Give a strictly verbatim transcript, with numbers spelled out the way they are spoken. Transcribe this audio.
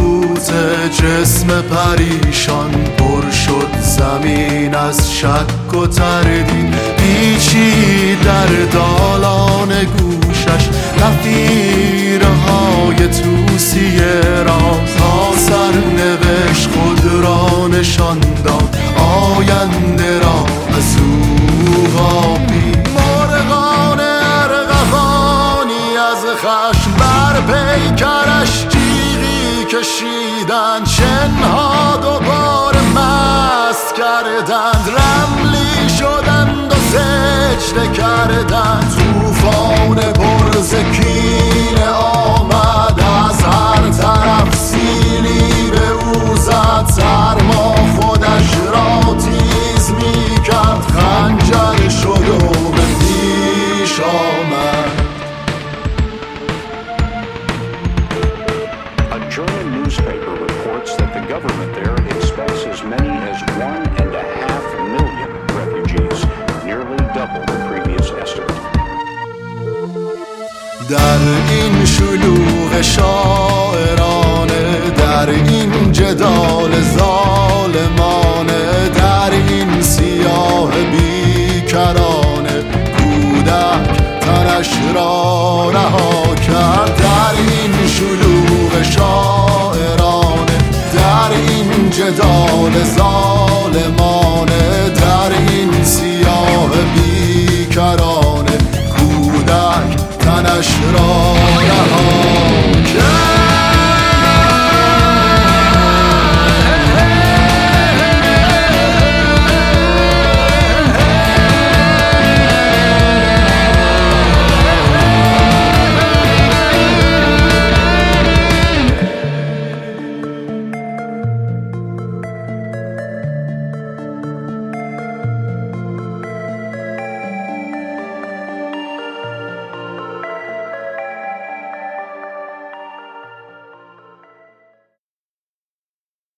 سکوت جسم پریشان پر شد زمین از شک و تردید. پیچید در دالان گوشش نفیرهای توصیه را، تا سرنوشت خود را نشان داد آینده را از او واپید. مرغان ارغوانی از خشم بر پیکرش جیغی کشیدند، شنها دوباره مست کردند، رملی شدند و سجده کردند. طوفان پر ز کینه آمد، از هر طرف سیلی به او زد، سرما خودش را تیز می کرد، خنجر شد و به پیش آمد. A German newspaper reports that the government there expects as many as one and a half million refugees, nearly double the previous estimate. در این شلوغ شاعرانه، در این جدال ظالمانه، در این سیاه بیکرانه، کودک تنش را رها کرد. در این شلوغ شاعرانه، در این جدال ظالمانه